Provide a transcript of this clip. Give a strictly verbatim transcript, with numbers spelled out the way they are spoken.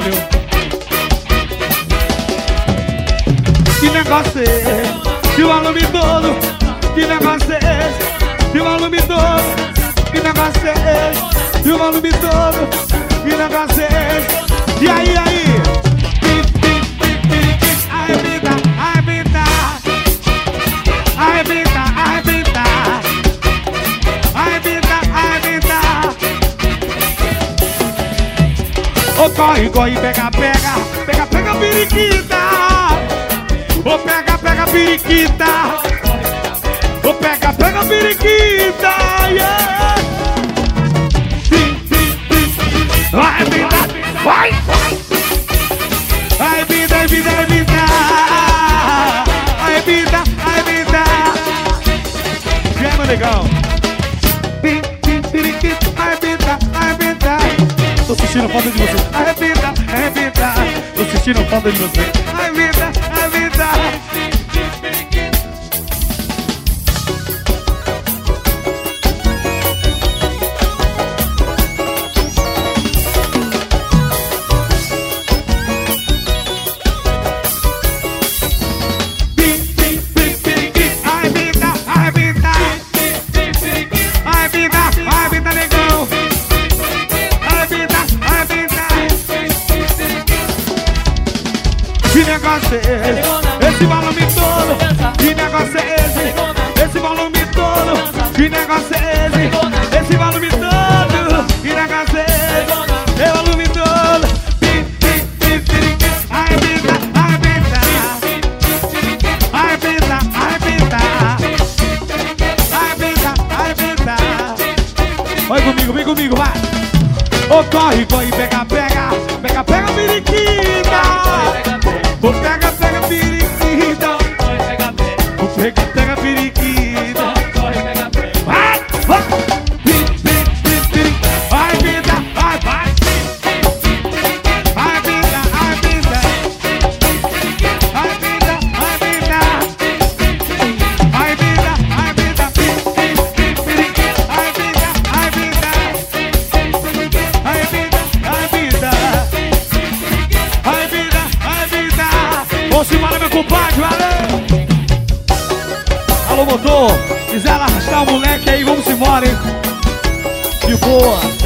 viu? Que negócio é esse? Que volume todo. Que negócio é esse? Que volume todo. Que negócio é esse? Que volume todo. Que negócio é esse? E aí, aí? Arrebenta, arrebenta. Arrebenta, arrebenta. Arrebenta, arrebenta. Ô, corre, corre, pega, pega. Pega, pega, periquita. Ô, pega, pega, periquita. Ô, pega, pega, periquita. Yeah. Sim, sim, sim. Arrebenta, vai, vai. Arrebenta, arrebenta, arrebenta. Arrebenta, arrebenta. E aí, meu negão? Arrebenta, arrebenta. Tô assistindo falta de você. Arrebenta, arrebenta. Tô assistindo falta de você. Arrebenta, arrebenta. Que negócio é esse? Esse volume todo. Que negócio é esse? Esse volume todo. Que negócio é esse? Esse volume todo. Que negócio é esse? Esse volume todo. Arrebenta, arrebenta. Arrebenta, arrebenta. Arrebenta, arrebenta. Vai comigo, vem comigo, vai. Ô, corre, corre, pega, pega. Pega, pega, periquita. Ô, pega, pega, periquita. Ô, pega, pega, periquita. Vai, vai. Vai, vida, vai, vai. Vai, vida, vai, vida. Vai, vida, vai, vida. Vai, vida, vai, vida. Vai, vida, vai, vida. Vai, vida, vai, vida. Vai, vida, vai, vida. Vamos embora, meu compadre, valeu! Alô, motor, quiser arrastar o moleque aí, vamos embora, hein? De boa!